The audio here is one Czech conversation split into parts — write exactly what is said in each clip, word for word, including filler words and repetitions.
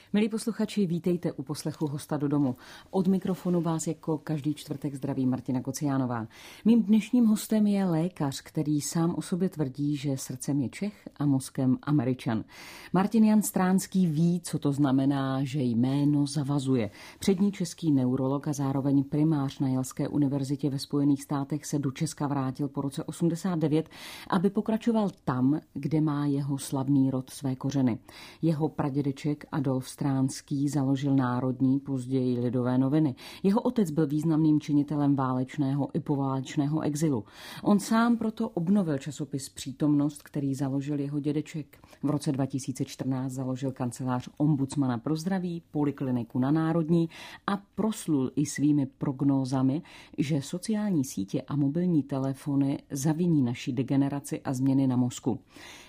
Milí posluchači, vítejte u poslechu Hosta do domu. Od mikrofonu vás jako každý čtvrtek zdraví Martina Kociánová. Mým dnešním hostem je lékař, který sám o sobě tvrdí, že srdcem je Čech a mozkem Američan. Martin Jan Stránský ví, co to znamená, že jméno zavazuje. Přední český neurolog a zároveň primář na Yaleské univerzitě ve Spojených státech se do Česka vrátil po roce osmdesát devět, aby pokračoval tam, kde má jeho slavný rod své kořeny. Jeho pradědeček Adolf Stránský založil Národní, později Lidové noviny. Jeho otec byl významným činitelem válečného i poválečného exilu. On sám proto obnovil časopis Přítomnost, který založil jeho dědeček. V roce dva tisíce čtrnáct založil kancelář ombudsmana pro zdraví, polikliniku na Národní a proslul i svými prognózami, že sociální sítě a mobilní telefony zaviní naši degeneraci a změny na mozku.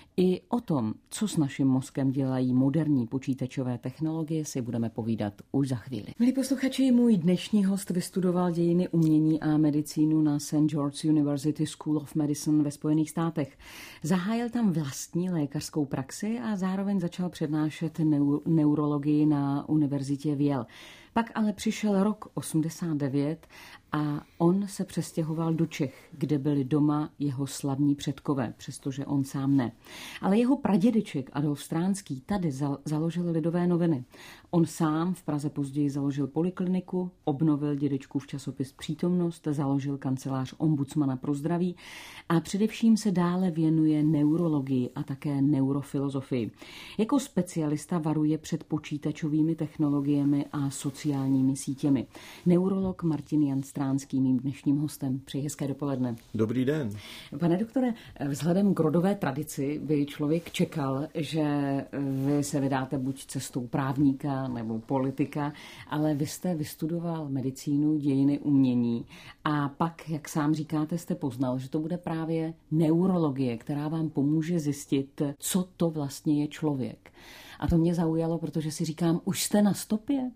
I o tom, co s naším mozkem dělají moderní počítačové technologie, si budeme povídat už za chvíli. Milí posluchači, můj dnešní host vystudoval dějiny umění a medicínu na Saint George's University School of Medicine ve Spojených státech. Zahájil tam vlastní lékařskou praxi a zároveň začal přednášet neu- neurologii na univerzitě v Yale. Pak ale přišel rok osmdesát devět a on se přestěhoval do Čech, kde byli doma jeho slavní předkové, přestože on sám ne. Ale jeho pradědeček Adolf Stránský tady založil Lidové noviny. On sám v Praze později založil polikliniku, obnovil dědečkův časopis Přítomnost, založil kancelář ombudsmana pro zdraví a především se dále věnuje neurologii a také neurofilozofii. Jako specialista varuje před počítačovými technologiemi a sociálními sítěmi. Neurolog Martin Jan Stránský, mým dnešním hostem. Přeji hezké dopoledne. Dobrý den. Pane doktore, vzhledem k rodové tradici by člověk čekal, že vy se vydáte buď cestou právníka nebo politika, ale vy jste vystudoval medicínu, dějiny umění a pak, jak sám říkáte, jste poznal, že to bude právě neurologie, která vám pomůže zjistit, co to vlastně je člověk. A to mě zaujalo, protože si říkám, už jste na stopě?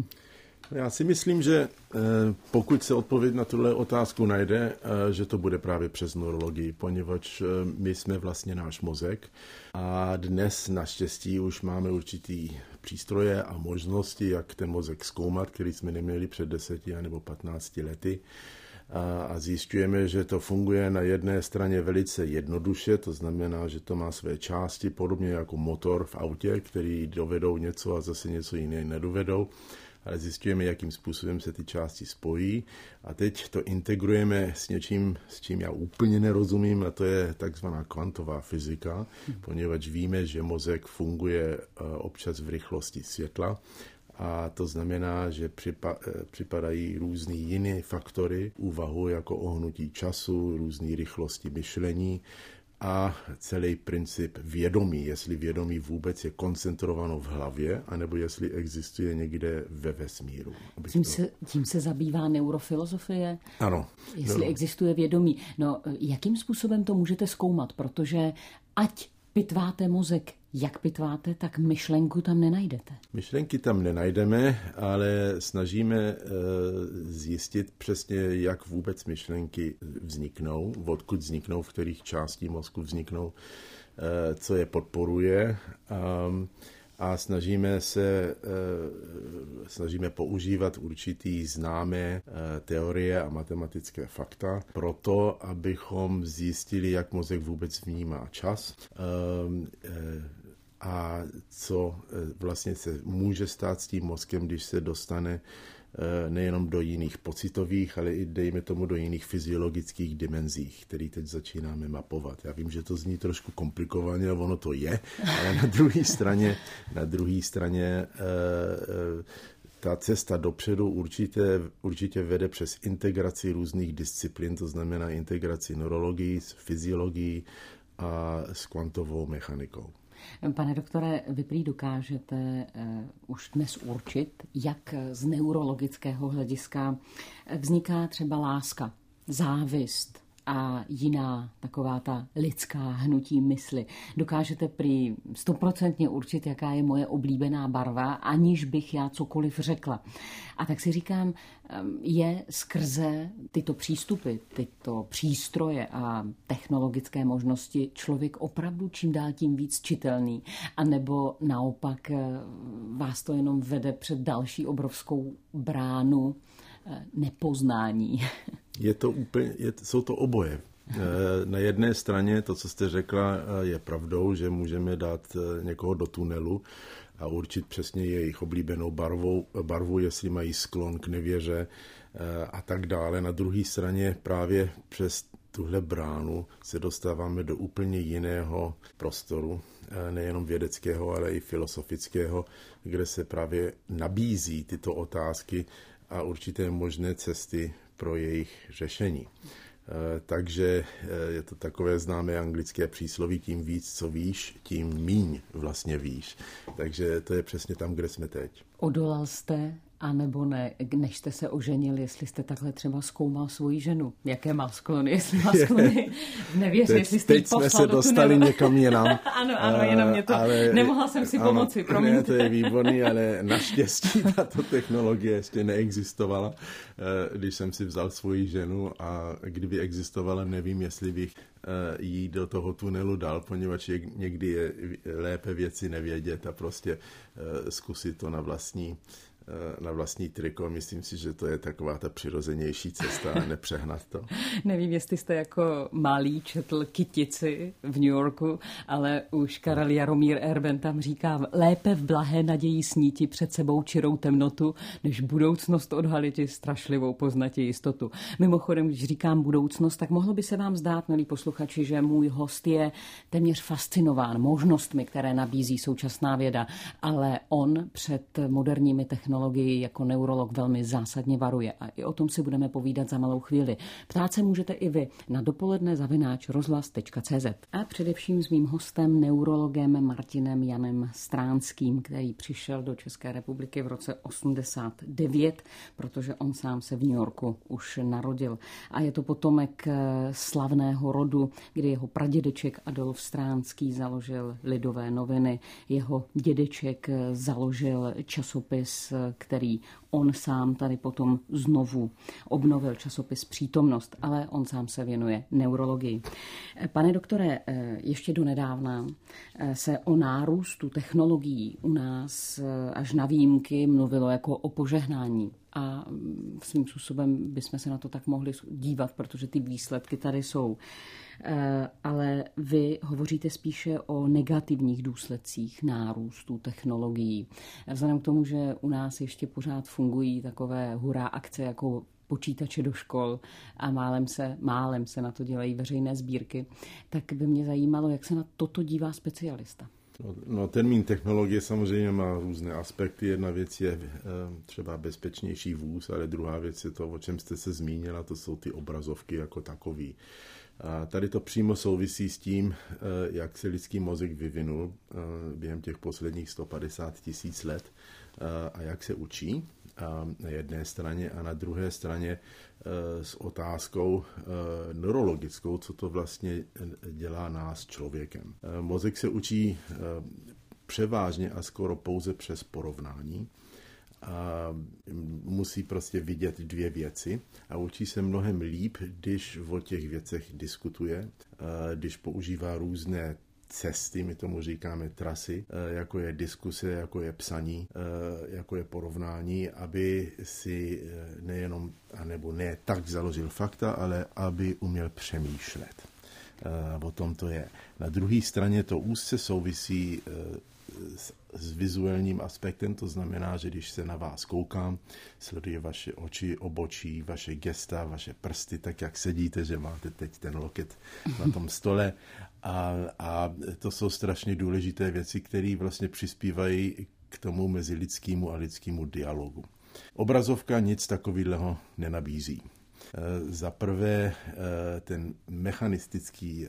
Já si myslím, že pokud se odpověď na tuhle otázku najde, že to bude právě přes neurologii, poněvadž my jsme vlastně náš mozek a dnes naštěstí už máme určitý přístroje a možnosti, jak ten mozek zkoumat, který jsme neměli před deseti nebo patnácti lety. A zjišťujeme, že to funguje na jedné straně velice jednoduše, to znamená, že to má své části, podobně jako motor v autě, který dovedou něco a zase něco jiné nedovedou, ale zjišťujeme, jakým způsobem se ty části spojí a teď to integrujeme s něčím, s čím já úplně nerozumím, a to je takzvaná kvantová fyzika, poněvadž víme, že mozek funguje občas v rychlosti světla. A to znamená, že připadají různý jiné faktory, úvahu jako ohnutí času, různé rychlosti myšlení a celý princip vědomí, jestli vědomí vůbec je koncentrováno v hlavě, anebo jestli existuje někde ve vesmíru. Tím, to... se, tím se zabývá neurofilozofie? Ano. Jestli no. existuje vědomí. No, jakým způsobem to můžete zkoumat? Protože ať pitváte mozek, jak pitváte, tak myšlenku tam nenajdete. Myšlenky tam nenajdeme, ale snažíme zjistit přesně, jak vůbec myšlenky vzniknou, odkud vzniknou, v kterých částí mozku vzniknou, co je podporuje. A snažíme se snažíme používat určitý známé teorie a matematické fakta pro to, abychom zjistili, jak mozek vůbec vnímá čas a co vlastně se může stát s tím mozkem, když se dostane nejenom do jiných pocitových, ale i dejme tomu do jiných fyziologických dimenzích, které teď začínáme mapovat. Já vím, že to zní trošku komplikovaně, ono to je, ale na druhé straně, na druhé straně ta cesta dopředu určitě, určitě vede přes integraci různých disciplín, to znamená integraci neurologii s fyziologií a s kvantovou mechanikou. Pane doktore, vy prý dokážete uh, už dnes určit, jak z neurologického hlediska vzniká třeba láska, závist, a jiná taková ta lidská hnutí mysli. Dokážete prý stoprocentně určit, jaká je moje oblíbená barva, aniž bych já cokoliv řekla. A tak si říkám, je skrze tyto přístupy, tyto přístroje a technologické možnosti člověk opravdu čím dál tím víc čitelný, anebo naopak vás to jenom vede před další obrovskou bránu nepoznání? Je to úplně, je, jsou to oboje. Na jedné straně to, co jste řekla, je pravdou, že můžeme dát někoho do tunelu a určit přesně jejich oblíbenou barvou, barvu, jestli mají sklon k nevěře a tak dále. Na druhé straně právě přes tuhle bránu se dostáváme do úplně jiného prostoru, nejenom vědeckého, ale i filozofického, kde se právě nabízí tyto otázky a určité možné cesty pro jejich řešení. Takže je to takové známé anglické přísloví, tím víc, co víš, tím míň vlastně víš. Takže to je přesně tam, kde jsme teď. Odolal jste, anebo ne, než jste se oženil, jestli jste takhle třeba zkoumal svoji ženu? Jaké má sklony, jestli má sklony nevěř, teď, jestli jste teď jsme se dostali někam jinam. Ano, ano, jenom mě to, ale, nemohla jsem si ano, pomoci, promiňte. Ne, to je výborný, ale naštěstí tato technologie ještě neexistovala, když jsem si vzal svoji ženu a kdyby existovala, nevím, jestli bych jí do toho tunelu dal, poněvadž někdy je lépe věci nevědět a prostě zkusit to na vlastní na vlastní triko. Myslím si, že to je taková ta přirozenější cesta a nepřehnat to. Nevím, jestli jste jako malý četl Kytici v New Yorku, ale už Karel Jaromír Erben tam říká, lépe v blahé naději sníti před sebou čirou temnotu, než budoucnost odhaliti strašlivou poznatě jistotu. Mimochodem, když říkám budoucnost, tak mohlo by se vám zdát, milí posluchači, že můj host je téměř fascinován možnostmi, které nabízí současná věda, ale on před moderními technologiemi jako neurolog velmi zásadně varuje a i o tom si budeme povídat za malou chvíli. Ptát se můžete i vy na dopoledne zavináč rozhlas tečka cé zet. A především s mým hostem, neurologem Martinem Janem Stránským, který přišel do České republiky v roce osmdesát devět, protože on sám se v New Yorku už narodil. A je to potomek slavného rodu, kdy jeho pradědeček Adolf Stránský založil Lidové noviny, jeho dědeček založil časopis, který on sám tady potom znovu obnovil, časopis Přítomnost, ale on sám se věnuje neurologii. Pane doktore, ještě donedávna se o nárůstu technologií u nás až na výjimky mluvilo jako o požehnání. A svým způsobem bychom se na to tak mohli dívat, protože ty výsledky tady jsou. Ale vy hovoříte spíše o negativních důsledcích nárůstu technologií. Vzhledem k tomu, že u nás ještě pořád fungují takové hurá akce jako počítače do škol a málem se, málem se na to dělají veřejné sbírky, tak by mě zajímalo, jak se na toto dívá specialista. No, no, termín technologie samozřejmě má různé aspekty. Jedna věc je e, třeba bezpečnější vůz, ale druhá věc je to, o čem jste se zmínila, to jsou ty obrazovky jako takový. A tady to přímo souvisí s tím, e, jak se lidský mozek vyvinul e, během těch posledních sto padesát tisíc let e, a jak se učí a na jedné straně a na druhé straně e, s otázkou e, neurologickou, co to vlastně dělá nás člověkem. E, mozek se učí e, převážně a skoro pouze přes porovnání. A musí prostě vidět dvě věci a učí se mnohem líp, když o těch věcech diskutuje, když používá různé cesty, my tomu říkáme trasy, jako je diskuse, jako je psaní, jako je porovnání, aby si nejenom, anebo ne tak založil fakta, ale aby uměl přemýšlet. O tom to je. Na druhé straně to úzce souvisí s, s vizuálním aspektem, to znamená, že když se na vás koukám, sleduje vaše oči, obočí, vaše gesta, vaše prsty, tak jak sedíte, že máte teď ten loket na tom stole a, a to jsou strašně důležité věci, které vlastně přispívají k tomu mezi lidskému a lidskému dialogu. Obrazovka nic takového nenabízí. Za prvé ten mechanistický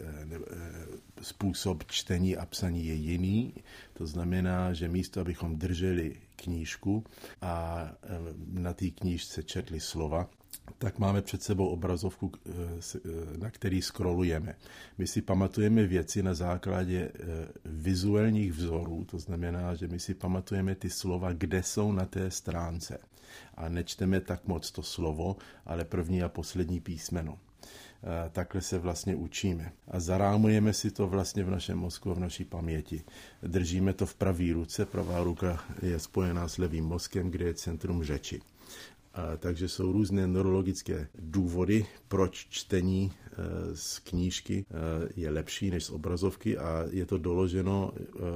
způsob čtení a psaní je jiný. To znamená, že místo, abychom drželi knížku a na té knížce četli slova, tak máme před sebou obrazovku, na který scrollujeme. My si pamatujeme věci na základě vizuálních vzorů, to znamená, že my si pamatujeme ty slova, kde jsou na té stránce. A nečteme tak moc to slovo, ale první a poslední písmeno. Takhle se vlastně učíme. A zarámujeme si to vlastně v našem mozku a v naší paměti. Držíme to v pravé ruce, pravá ruka je spojená s levým mozkem, kde je centrum řeči. A takže jsou různé neurologické důvody, proč čtení z knížky je lepší než z obrazovky a je to doloženo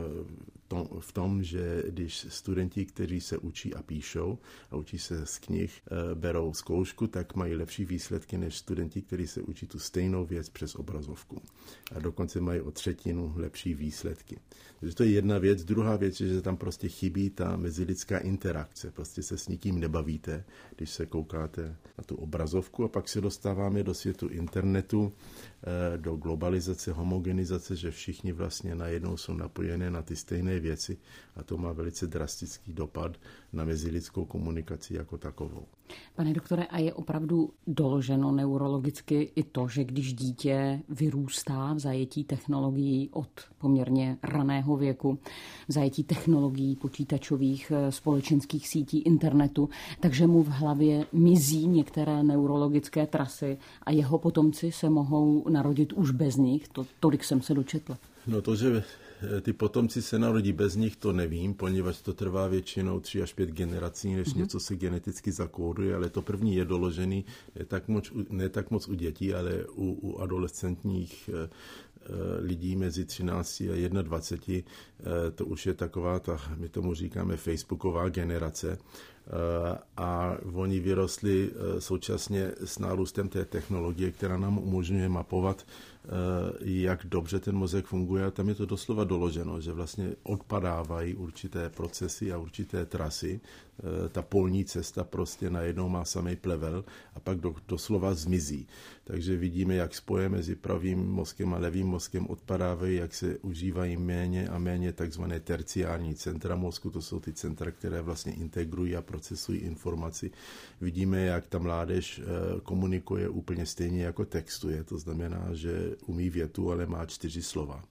v tom, že když studenti, kteří se učí a píšou a učí se z knih, berou zkoušku, tak mají lepší výsledky než studenti, kteří se učí tu stejnou věc přes obrazovku. A dokonce mají o třetinu lepší výsledky. Takže to je jedna věc. Druhá věc je, že tam prostě chybí ta mezilidská interakce. Prostě se s nikým nebavíte, když se koukáte na tu obrazovku a pak se dostáváme do světu internetu, do globalizace, homogenizace, že všichni vlastně najednou jsou napojené na ty stejné věci a to má velice drastický dopad na mezilidskou komunikaci jako takovou. Pane doktore, a je opravdu doloženo neurologicky i to, že když dítě vyrůstá v zajetí technologií od poměrně raného věku, v zajetí technologií počítačových, společenských sítí, internetu, takže mu v hlavě mizí některé neurologické trasy a jeho potomci se mohou narodit už bez nich? To, tolik jsem se dočetla. No to, že ty potomci se narodí bez nich, to nevím, poněvadž to trvá většinou tři až pět generací, než mm-hmm. něco se geneticky zakóduje, ale to první je doložený ne tak moc, ne tak moc u dětí, ale u, u adolescentních lidí mezi třinácti a dvaceti jedna, to už je taková ta, my tomu říkáme facebooková generace a oni vyrostli současně s nárůstem té technologie, která nám umožňuje mapovat, jak dobře ten mozek funguje a tam je to doslova doloženo, že vlastně odpadávají určité procesy a určité trasy, ta polní cesta prostě najednou má samý plevel a pak do, doslova zmizí. Takže vidíme, jak spoje mezi pravým mozkem a levým mozkem odpadávají, jak se užívají méně a méně takzvané terciární centra mozku, to jsou ty centra, které vlastně integrují a procesují informaci. Vidíme, jak ta mládež komunikuje úplně stejně jako textuje, to znamená, že umí větu, ale má čtyři slova.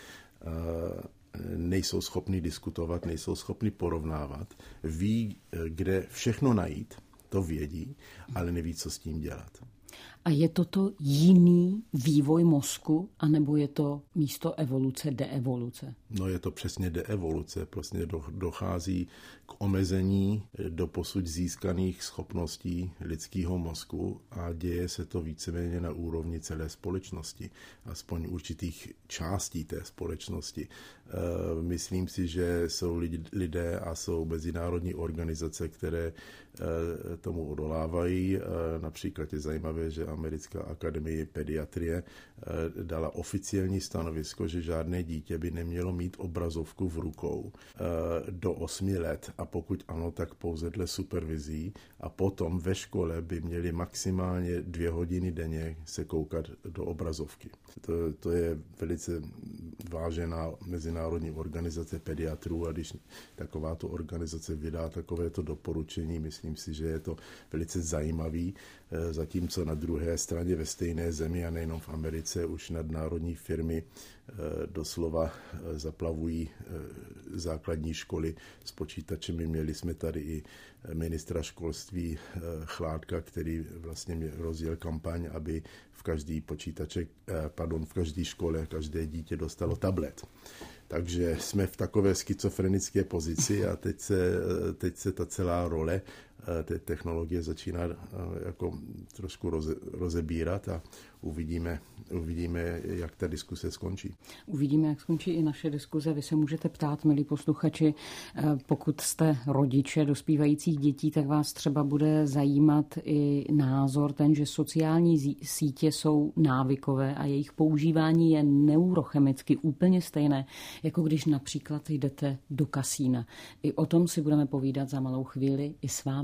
Nejsou schopni diskutovat, nejsou schopni porovnávat. Ví, kde všechno najít, to vědí, ale neví, co s tím dělat. A je toto jiný vývoj mozku, anebo je to místo evoluce deevoluce? No je to přesně deevoluce, prostě dochází k omezení doposud získaných schopností lidského mozku a děje se to víceméně na úrovni celé společnosti, aspoň určitých částí té společnosti. Myslím si, že jsou lidé a jsou mezinárodní organizace, které tomu odolávají. Například je zajímavé, že Americká akademie pediatrie dala oficiální stanovisko, že žádné dítě by nemělo mít obrazovku v rukou do osmi let a pokud ano, tak pouze dle supervizí a potom ve škole by měli maximálně dvě hodiny denně se koukat do obrazovky. To, to je velice vážená mezinárodní organizace pediatrů a když takováto organizace vydá takovéto doporučení, myslím si, že je to velice zajímavý, zatímco na druhé straně ve stejné zemi a nejenom v Americe už nadnárodní firmy doslova zaplavují základní školy s počítačemi. Měli jsme tady i ministra školství Chládka, který vlastně rozjel kampaň, aby v každý počítaček, pardon, v každé škole každé dítě dostalo tablet. Takže jsme v takové schizofrenické pozici a teď se, teď se ta celá role té technologie začíná jako trošku roze, rozebírat a uvidíme, uvidíme, jak ta diskuse skončí. Uvidíme, jak skončí i naše diskuze. Vy se můžete ptát, milí posluchači, pokud jste rodiče dospívajících dětí, tak vás třeba bude zajímat i názor ten, že sociální sítě jsou návykové a jejich používání je neurochemicky úplně stejné, jako když například jdete do kasína. I o tom si budeme povídat za malou chvíli i s vámi.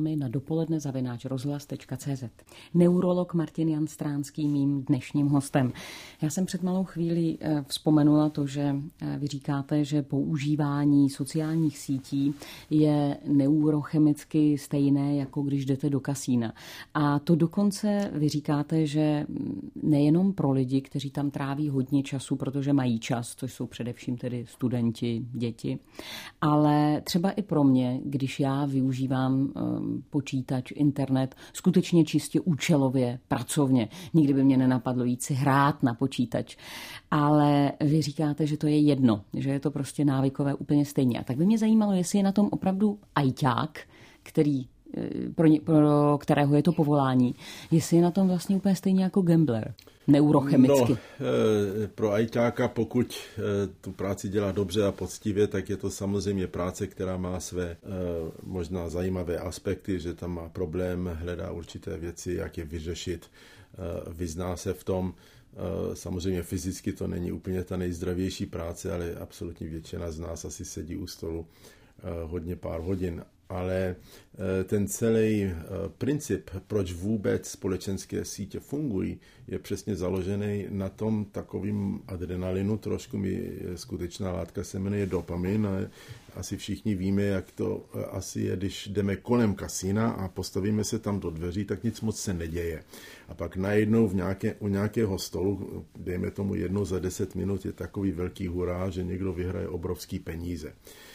námi na dopoledne zavináč rozhlas tečka cé zet. Neurolog Martin Jan Stránský mým dnešním hostem. Já jsem před malou chvíli vzpomenula to, že vy říkáte, že používání sociálních sítí je neurochemicky stejné, jako když jdete do kasína. A to dokonce vy říkáte, že nejenom pro lidi, kteří tam tráví hodně času, protože mají čas, což jsou především tedy studenti, děti, ale třeba i pro mě, když já využívám um, počítač, internet, skutečně čistě účelově, pracovně. Nikdy by mě nenapadlo jít si hrát na počítač. Ale vy říkáte, že to je jedno, že je to prostě návykové úplně stejně. A tak by mě zajímalo, jestli je na tom opravdu ajťák, který, pro, ně, pro kterého je to povolání, jestli je na tom vlastně úplně stejně jako gambler, neurochemicky. No, pro ajťáka, pokud tu práci dělá dobře a poctivě, tak je to samozřejmě práce, která má své možná zajímavé aspekty, že tam má problém, hledá určité věci, jak je vyřešit, vyzná se v tom. Samozřejmě fyzicky to není úplně ta nejzdravější práce, ale absolutně většina z nás asi sedí u stolu hodně pár hodin. Ale ten celý princip, proč vůbec společenské sítě fungují, je přesně založený na tom takovým adrenalinu. Trošku mi skutečná látka se jmenuje dopamin. A asi všichni víme, jak to asi je, když jdeme kolem kasína a postavíme se tam do dveří, tak nic moc se neděje. A pak najednou v nějaké, u nějakého stolu, dejme tomu jednou za deset minut, je takový velký hurá, že někdo vyhraje obrovský peníze.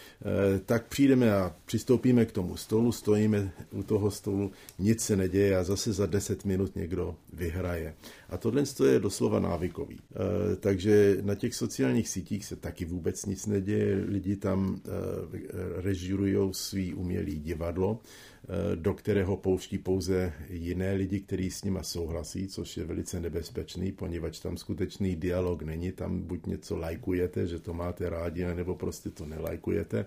Tak přijdeme a přistoupíme k tomu stolu, stojíme u toho stolu, nic se neděje a zase za deset minut někdo vyhraje. A tohle je doslova návykový. Takže na těch sociálních sítích se taky vůbec nic neděje, lidi tam režirujou svý umělý divadlo, do kterého pouští pouze jiné lidi, kteří s nima souhlasí, což je velice nebezpečný, poněvadž tam skutečný dialog není, tam buď něco lajkujete, že to máte rádi, nebo prostě to nelajkujete,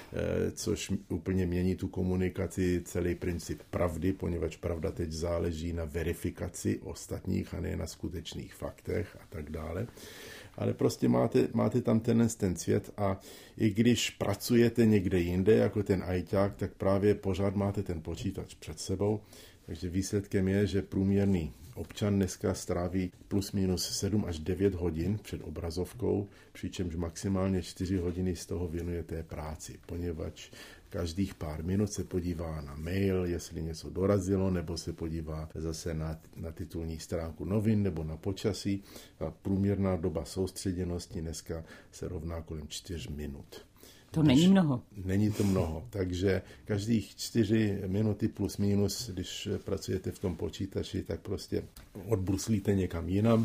což úplně mění tu komunikaci, celý princip pravdy, poněvadž pravda teď záleží na verifikaci ostatních a ne na skutečných faktech a tak dále. Ale prostě máte, máte tam ten, ten svět a i když pracujete někde jinde, jako ten ajťák, tak právě pořád máte ten počítač před sebou. Takže výsledkem je, že průměrný občan dneska stráví plus minus sedm až devět hodin před obrazovkou, přičemž maximálně čtyři hodiny z toho věnuje té práci, poněvadž každých pár minut se podívá na mail, jestli něco dorazilo, nebo se podívá zase na, na titulní stránku novin nebo na počasí. A průměrná doba soustředěnosti dneska se rovná kolem čtyř minut. To není mnoho. Není to mnoho, takže každých čtyři minuty plus minus, když pracujete v tom počítači, tak prostě odbruslíte někam jinam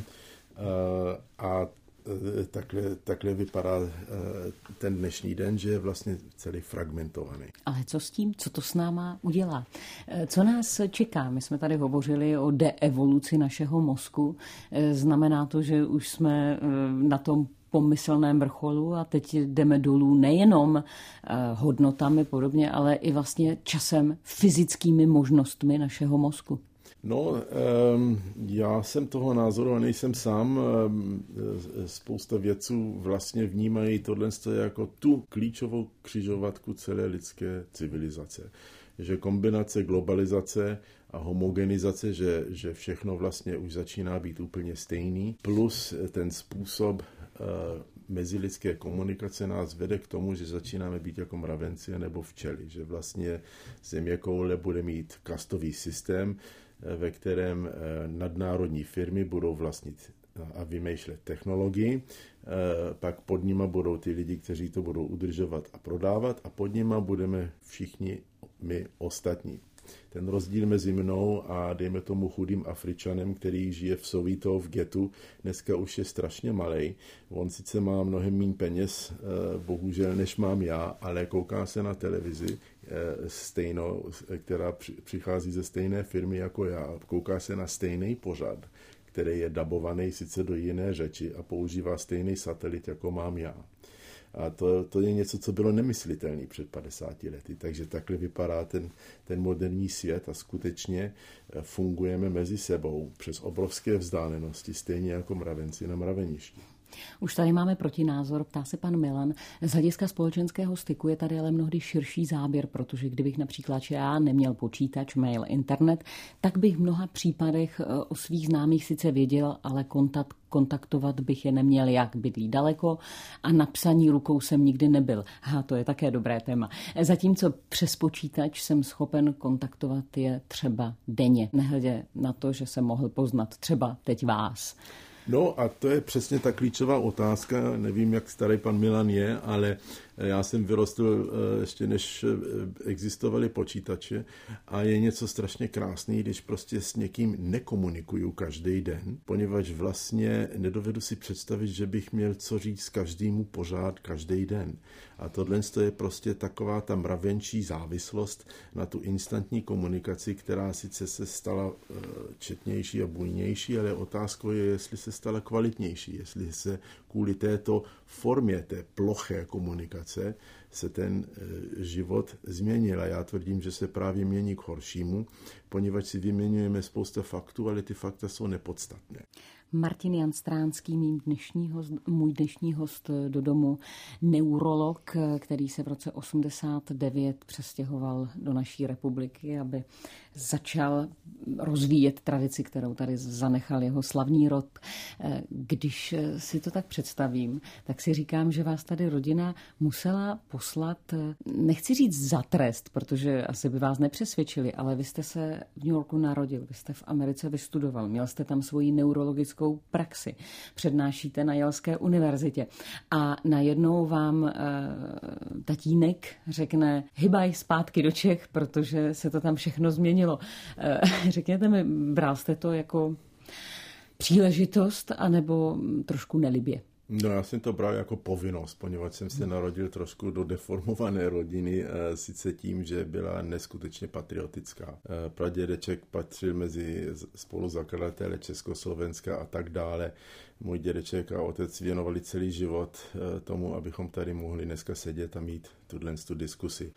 a takhle, takhle vypadá ten dnešní den, že je vlastně celý fragmentovaný. Ale co s tím? Co to s náma udělá? Co nás čeká? My jsme tady hovořili o deevoluci našeho mozku. Znamená to, že už jsme na tom pomyslném vrcholu a teď jdeme dolů nejenom hodnotami podobně, ale i vlastně časem fyzickými možnostmi našeho mozku. No, já jsem toho názoru a nejsem sám. Spousta vědců vlastně vnímají tohle jako tu klíčovou křižovatku celé lidské civilizace. Že kombinace globalizace a homogenizace, že, že všechno vlastně už začíná být úplně stejný, plus ten způsob mezilidské komunikace nás vede k tomu, že začínáme být jako mravenci nebo včely, že vlastně zeměkoule bude mít kastový systém, ve kterém nadnárodní firmy budou vlastnit a vymýšlet technologii, pak pod nima budou ty lidi, kteří to budou udržovat a prodávat a pod nima budeme všichni my ostatní. Ten rozdíl mezi mnou a dejme tomu chudým Afričanem, který žije v Soweto, v getu, dneska už je strašně malej. On sice má mnohem méně peněz, bohužel, než mám já, ale kouká se na televizi, stejnou, která přichází ze stejné firmy jako já. Kouká se na stejný pořad, který je dabovaný sice do jiné řeči a používá stejný satelit, jako mám já. A to, to je něco, co bylo nemyslitelné před padesáti lety. Takže takhle vypadá ten, ten moderní svět a skutečně fungujeme mezi sebou přes obrovské vzdálenosti, stejně jako mravenci na mraveništi. Už tady máme protinázor, ptá se pan Milan. Z hlediska společenského styku je tady ale mnohdy širší záběr, protože kdybych například já neměl počítač, mail, internet, tak bych v mnoha případech o svých známých sice věděl, ale kontakt kontaktovat bych je neměl, jak bydlí daleko a na psaní rukou jsem nikdy nebyl. Ha, to je také dobré téma. Zatímco přes počítač jsem schopen kontaktovat je třeba denně, nehledě na to, že jsem mohl poznat třeba teď vás. No a to je přesně ta klíčová otázka. Nevím, jak starý pan Milan je, ale já jsem vyrostl ještě než existovaly počítače a je něco strašně krásný, když prostě s někým nekomunikuju každý den, poněvadž vlastně nedovedu si představit, že bych měl co říct každému pořád každý den. A tohle je prostě taková ta mravenčí závislost na tu instantní komunikaci, která sice se stala četnější a bujnější, ale otázkou je, jestli se stala kvalitnější, jestli se kvůli této formě, té ploché komunikace se ten život změnil. A já tvrdím, že se právě mění k horšímu, poněvadž si vyměňujeme spousta faktů, ale ty fakta jsou nepodstatné. Martin Jan Stránský, mým dnešní host, můj dnešní host do domu, neurolog, který se v roce osmdesát devět přestěhoval do naší republiky, aby začal rozvíjet tradici, kterou tady zanechal jeho slavný rod. Když si to tak představím, tak si říkám, že vás tady rodina musela poslat, nechci říct za trest, protože asi by vás nepřesvědčili, ale vy jste se v New Yorku narodil, vy jste v Americe vystudoval, měl jste tam svoji neurologickou praxi, přednášíte na Yaleské univerzitě a najednou vám e, tatínek řekne hybaj zpátky do Čech, protože se to tam všechno změnilo. E, řekněte mi, bral jste to jako příležitost anebo trošku nelibě? No, já jsem to bral jako povinnost, poněvadž jsem se narodil trošku do deformované rodiny, sice tím, že byla neskutečně patriotická. Pradědeček patřil mezi spoluzakladatele Československa a tak dále. Můj dědeček a otec věnovali celý život tomu, abychom tady mohli dneska sedět a mít tuhle diskusi.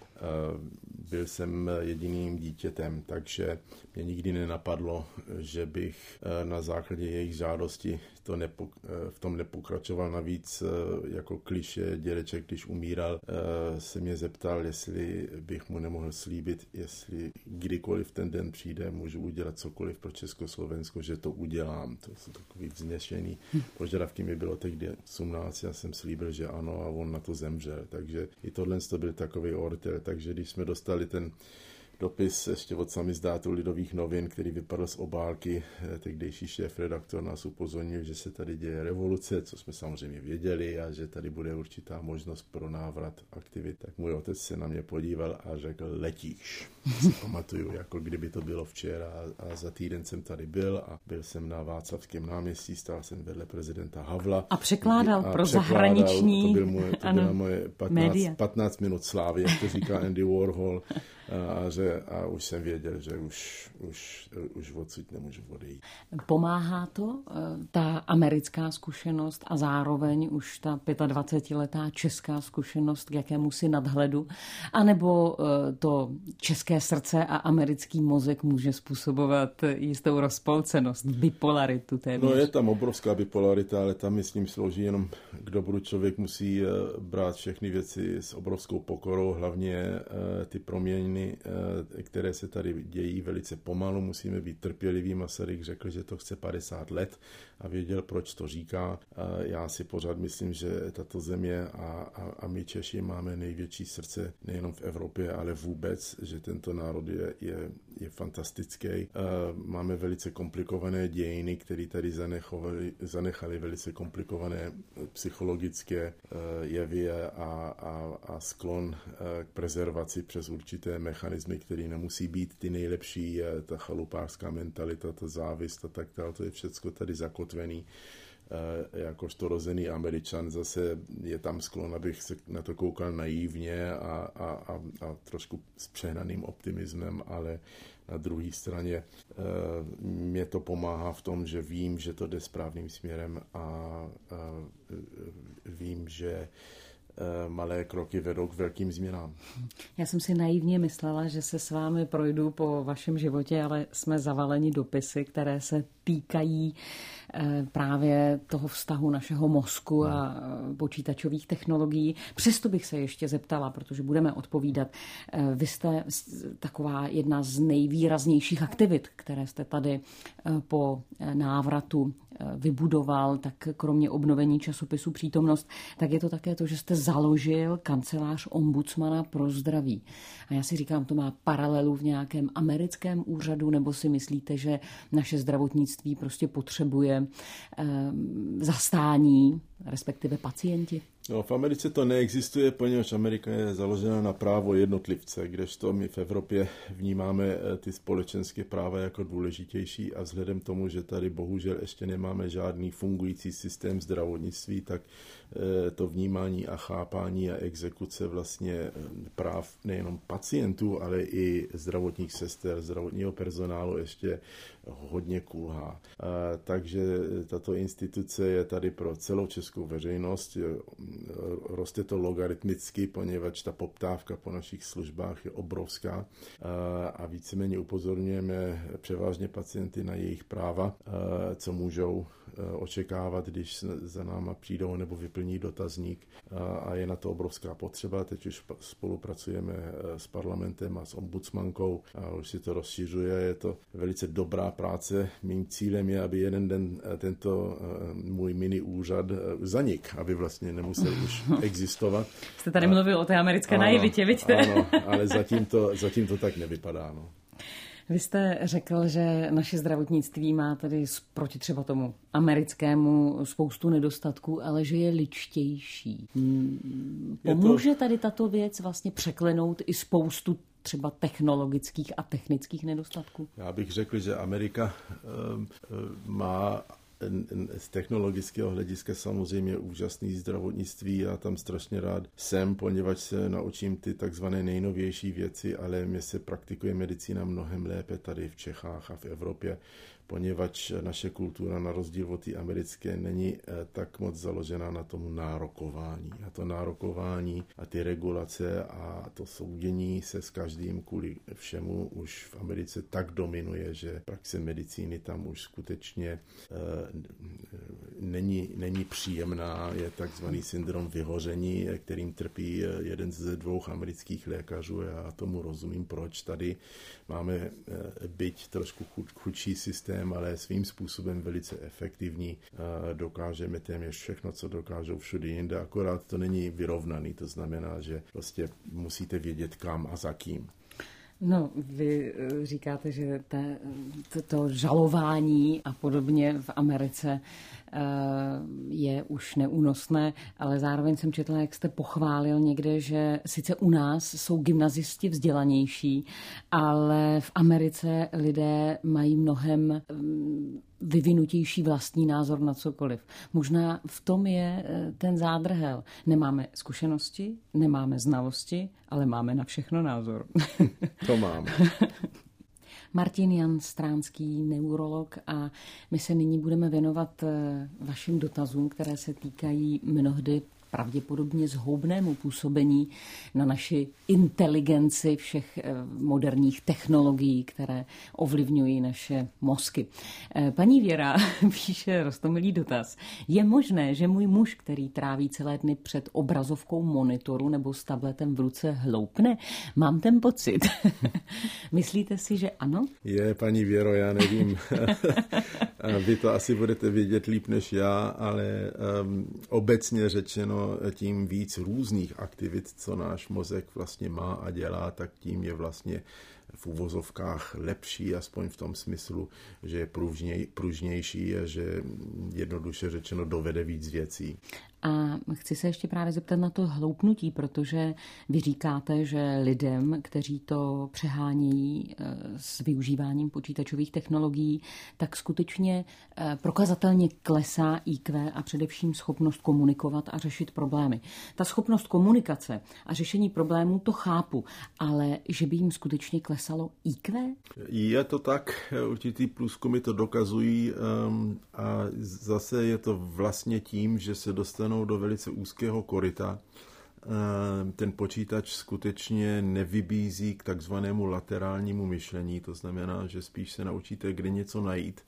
Byl jsem jediným dítětem, takže mě nikdy nenapadlo, že bych na základě jejich žádosti to nepo, v tom nepokračoval. Navíc jako klišé dědeček, když umíral, se mě zeptal, jestli bych mu nemohl slíbit, jestli kdykoliv ten den přijde, můžu udělat cokoliv pro Československo, že to udělám. To jsou takový vznešený požadavky. Mi bylo tehdy osmnáct, já jsem slíbil, že ano, a on na to zemřel. Takže i tohle to byl takový ortel. Takže když jsme dostali ten dopis ještě od samizdátu Lidových novin, který vypadl z obálky, tehdejší šéf-redaktor nás upozornil, že se tady děje revoluce, co jsme samozřejmě věděli, a že tady bude určitá možnost pro návrat aktivit. Tak můj otec se na mě podíval a řekl, letíš. Si pamatuju, jako kdyby to bylo včera, a za týden jsem tady byl a byl jsem na Václavském náměstí, stál jsem vedle prezidenta Havla. A překládal a pro překládal, zahraniční to, byl moje, to byla moje patnáct, patnáct minut slávy, jak to říká Andy Warhol. A, že, a už jsem věděl, že už, už, už odsud nemůžu odejít. Pomáhá to, ta americká zkušenost a zároveň už ta dvacetiletá česká zkušenost k jakémusi nadhledu? A nebo to české srdce a americký mozek může způsobovat jistou rozpolcenost, bipolaritu téměř? No, je tam obrovská bipolarita, ale tam, myslím, slouží jenom k dobru. Člověk musí brát všechny věci s obrovskou pokorou, hlavně ty proměny, které se tady dějí velice pomalu. Musíme být trpěliví. Masaryk řekl, že to chce padesát let a věděl, proč to říká. Já si pořád myslím, že tato země a, a, a my Češi máme největší srdce nejenom v Evropě, ale vůbec, že tento národ je, je, je fantastický. Máme velice komplikované dějiny, které tady zanechali, zanechali velice komplikované psychologické jevy a, a, a sklon k prezervaci přes určité mechanismy, které nemusí být ty nejlepší, ta chalupářská mentalita, ta závist a tak dále, to je všecko tady zakotvený. Jakožto rozený Američan zase je tam sklon, abych se na to koukal naivně a, a, a, a trošku s přehnaným optimismem, ale na druhé straně mě to pomáhá v tom, že vím, že to jde správným směrem a, a vím, že malé kroky vedou k velkým změnám. Já jsem si naivně myslela, že se s vámi projdu po vašem životě, ale jsme zavaleni dopisy, které se týkají právě toho vztahu našeho mozku a počítačových technologií. Přesto bych se ještě zeptala, protože budeme odpovídat. Vy jste taková jedna z nejvýraznějších aktivit, které jste tady po návratu vybudoval, tak kromě obnovení časopisu Přítomnost, tak je to také to, že jste založil kancelář ombudsmana pro zdraví. A já si říkám, to má paralelu v nějakém americkém úřadu, nebo si myslíte, že naše zdravotnictví prostě potřebuje eh, zastání, respektive pacienti? No, v Americe to neexistuje, poněvadž Amerika je založena na právo jednotlivce, kdežto my v Evropě vnímáme ty společenské práva jako důležitější a vzhledem tomu, že tady bohužel ještě nemáme žádný fungující systém zdravotnictví, tak to vnímání a chápání a exekuce vlastně práv nejenom pacientů, ale i zdravotních sester, zdravotního personálu ještě hodně kulhá. Takže tato instituce je tady pro celou českou veřejnost. Roste to logaritmicky, poněvadž ta poptávka po našich službách je obrovská a víceméně upozorňujeme převážně pacienty na jejich práva, co můžou očekávat, když za náma přijdou nebo vyplní dotazník a je na to obrovská potřeba. Teď už spolupracujeme s parlamentem a s ombudsmankou a už si to rozšiřuje. Je to velice dobrá práce. Mým cílem je, aby jeden den tento můj mini úřad zanik, aby vlastně nemusel už existovat. Jste tady mluvil o té americké naivitě, vidíte? Ano, ale zatím to, zatím to tak nevypadá. No. Vy jste řekl, že naše zdravotnictví má tedy proti třeba tomu americkému spoustu nedostatků, ale že je ličtější. Pomůže tady tato věc vlastně překlenout i spoustu třeba technologických a technických nedostatků? Já bych řekl, že Amerika um, má z technologického hlediska samozřejmě úžasný zdravotnictví. Já tam strašně rád jsem, poněvadž se naučím ty takzvané nejnovější věci, ale mě se praktikuje medicína mnohem lépe tady v Čechách a v Evropě, poněvadž naše kultura na rozdíl od té americké není tak moc založená na tomu nárokování. A to nárokování a ty regulace a to soudění se s každým kvůli všemu už v Americe tak dominuje, že praxe medicíny tam už skutečně e, není, není příjemná. Je takzvaný syndrom vyhoření, kterým trpí jeden ze dvou amerických lékařů. Já tomu rozumím, proč tady máme byť trošku chudší systém, ale svým způsobem velice efektivní. Dokážeme téměř všechno, co dokážou všude jinde, akorát to není vyrovnaný, to znamená, že prostě musíte vědět kam a za kým. No, vy říkáte, že te, to, to žalování a podobně v Americe je už neúnosné, ale zároveň jsem četla, jak jste pochválil někde, že sice u nás jsou gymnazisti vzdělanější, ale v Americe lidé mají mnohem vyvinutější vlastní názor na cokoliv. Možná v tom je ten zádrhel. Nemáme zkušenosti, nemáme znalosti, ale máme na všechno názor. To máme. Martin Jan Stránský, neurolog, a my se nyní budeme věnovat vašim dotazům, které se týkají mnohdy pravděpodobně zhoubnému působení na naši inteligenci všech moderních technologií, které ovlivňují naše mozky. Paní Věra píše roztomilý dotaz. Je možné, že můj muž, který tráví celé dny před obrazovkou monitoru nebo s tabletem v ruce, hloupne? Mám ten pocit. Myslíte si, že ano? Je, paní Věro, já nevím. Vy to asi budete vědět líp než já, ale um, obecně řečeno tím víc různých aktivit, co náš mozek vlastně má a dělá, tak tím je vlastně v uvozovkách lepší, aspoň v tom smyslu, že je pružněj, pružnější a že jednoduše řečeno dovede víc věcí. A chci se ještě právě zeptat na to hloupnutí, protože vy říkáte, že lidem, kteří to přehánějí s využíváním počítačových technologií, tak skutečně prokazatelně klesá í kvé a především schopnost komunikovat a řešit problémy. Ta schopnost komunikace a řešení problémů to chápu, ale že by jim skutečně klesalo í kvé? Je to tak, určitý průzkumy to dokazují a zase je to vlastně tím, že se dostanou do velice úzkého koryta, ten počítač skutečně nevybízí k takzvanému laterálnímu myšlení, to znamená, že spíš se naučíte, kde něco najít,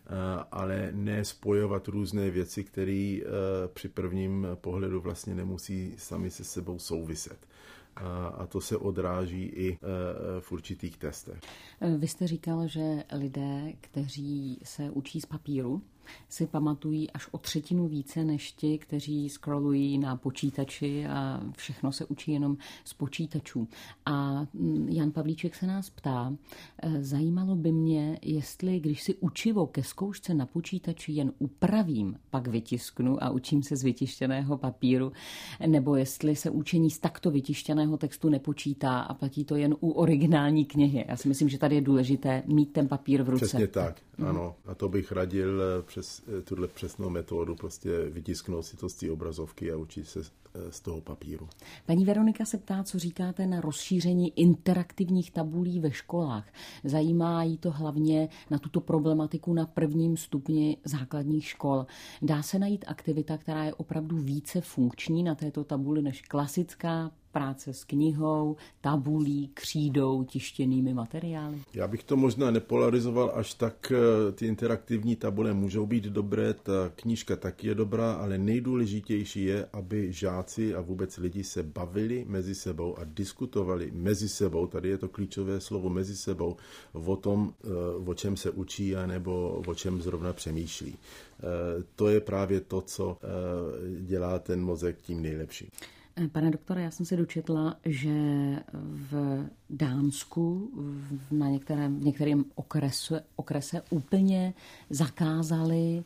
ale ne spojovat různé věci, které při prvním pohledu vlastně nemusí sami se sebou souviset. A to se odráží i v určitých testech. Vy jste říkal, že lidé, kteří se učí z papíru, si pamatují až o třetinu více než ti, kteří scrollují na počítači a všechno se učí jenom z počítačů. A Jan Pavlíček se nás ptá, zajímalo by mě, jestli když si učivo ke zkoušce na počítači jen upravím, pak vytisknu a učím se z vytištěného papíru, nebo jestli se učení z takto vytištěného textu nepočítá a platí to jen u originální knihy. Já si myslím, že tady je důležité mít ten papír v ruce. Přesně tak, ano. A to bych radil přes tuhle přesnou metodu, prostě vytisknout si to z té obrazovky a učit se z toho papíru. Paní Veronika se ptá, co říkáte na rozšíření interaktivních tabulí ve školách. Zajímá jí to hlavně na tuto problematiku na prvním stupni základních škol. Dá se najít aktivita, která je opravdu více funkční na této tabuli než klasická práce s knihou, tabulí, křídou, tištěnými materiály? Já bych to možná nepolarizoval až tak. Ty interaktivní tabule můžou být dobré, ta knížka taky je dobrá, ale nejdůležitější je, aby žáci a vůbec lidi se bavili mezi sebou a diskutovali mezi sebou, tady je to klíčové slovo mezi sebou, o tom, o čem se učí anebo o čem zrovna přemýšlí. To je právě to, co dělá ten mozek tím nejlepší. Pane doktore, já jsem se dočetla, že v Dánsku na některém, v některém okrese, okrese úplně zakázali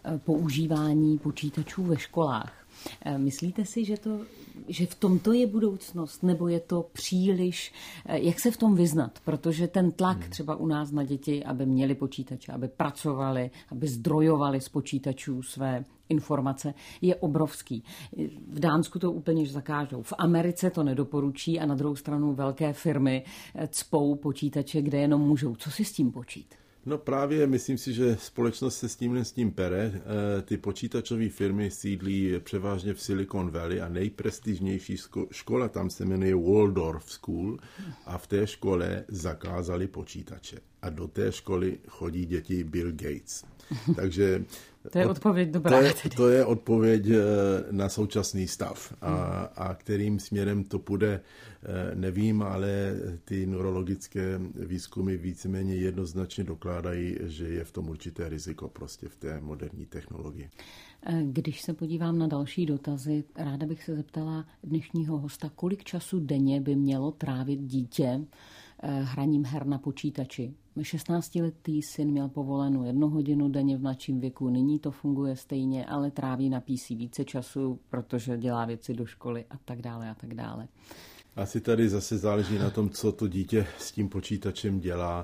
používání počítačů ve školách. Myslíte si, že, to, že v tomto je budoucnost, nebo je to příliš, jak se v tom vyznat? Protože ten tlak třeba u nás na děti, aby měli počítače, aby pracovali, aby zdrojovali z počítačů své informace, je obrovský. V Dánsku to úplně zakážou. V Americe to nedoporučí a na druhou stranu velké firmy cpou počítače, kde jenom můžou. Co si s tím počít? No právě myslím si, že společnost se s tímhle s tím pere. Ty počítačové firmy sídlí převážně v Silicon Valley a nejprestižnější škola tam se jmenuje Waldorf School a v té škole zakázali počítače. A do té školy chodí děti Bill Gates. Takže to je odpověď dobrá. To je, to je odpověď na současný stav. A, a kterým směrem to půjde, nevím, ale ty neurologické výzkumy víceméně jednoznačně dokládají, že je v tom určité riziko prostě v té moderní technologii. Když se podívám na další dotazy, ráda bych se zeptala dnešního hosta, kolik času denně by mělo trávit dítě hraním her na počítači. šestnáctiletý syn měl povolenou jednu hodinu denně v mladším věku, nyní to funguje stejně, ale tráví na P C více času, protože dělá věci do školy a tak dále a tak dále. Asi tady zase záleží na tom, co to dítě s tím počítačem dělá.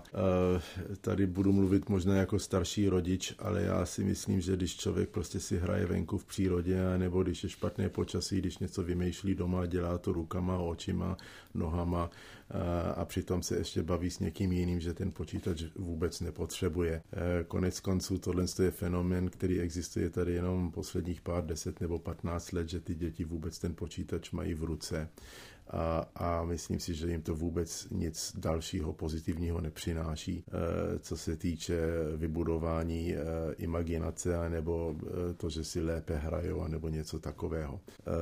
Tady budu mluvit možná jako starší rodič, ale já si myslím, že když člověk prostě si hraje venku v přírodě, nebo když je špatné počasí, když něco vymýšlí doma, dělá to rukama, očima, nohama a přitom se ještě baví s někým jiným, že ten počítač vůbec nepotřebuje. Konec konců tohle je fenomén, který existuje tady jenom posledních pár deset nebo patnáct let, že ty děti vůbec ten počítač mají v ruce. A, a myslím si, že jim to vůbec nic dalšího pozitivního nepřináší, co se týče vybudování imaginace nebo to, že si lépe hrajou nebo něco takového.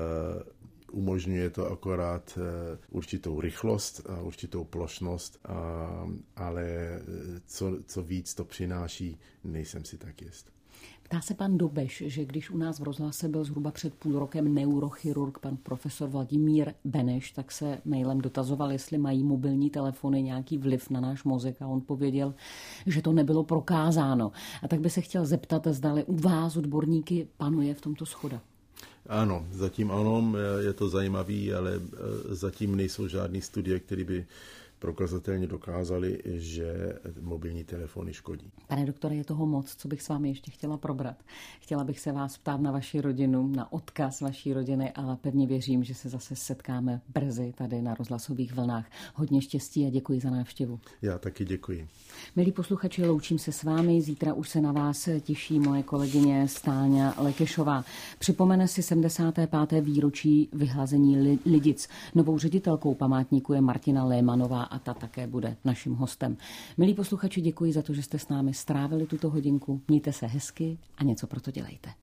Umožňuje to akorát určitou rychlost a určitou plošnost, a, ale co, co víc to přináší, nejsem si tak jist. Ptá se pan Dobeš, že když u nás v rozhlase byl zhruba před půl rokem neurochirurg pan profesor Vladimír Beneš, tak se mailem dotazoval, jestli mají mobilní telefony nějaký vliv na náš mozek a on pověděl, že to nebylo prokázáno. A tak by se chtěl zeptat, zdali u vás odborníky panuje v tomto shoda. Ano, zatím ano, je to zajímavý, ale zatím nejsou žádné studie, které by prokazatelně dokázali, že mobilní telefony škodí. Pane doktore, je toho moc, co bych s vámi ještě chtěla probrat. Chtěla bych se vás ptát na vaši rodinu, na odkaz vaší rodiny, ale pevně věřím, že se zase setkáme brzy tady na rozhlasových vlnách. Hodně štěstí a děkuji za návštěvu. Já taky děkuji. Milí posluchači, loučím se s vámi. Zítra už se na vás těší moje kolegyně Stáňa Lekešová. Připomene si sedmdesáté páté výročí vyhlazení Lidic. Novou ředitelkou památníku je Martina Lémanová a ta také bude naším hostem. Milí posluchači, děkuji za to, že jste s námi strávili tuto hodinku. Mějte se hezky a něco pro to dělejte.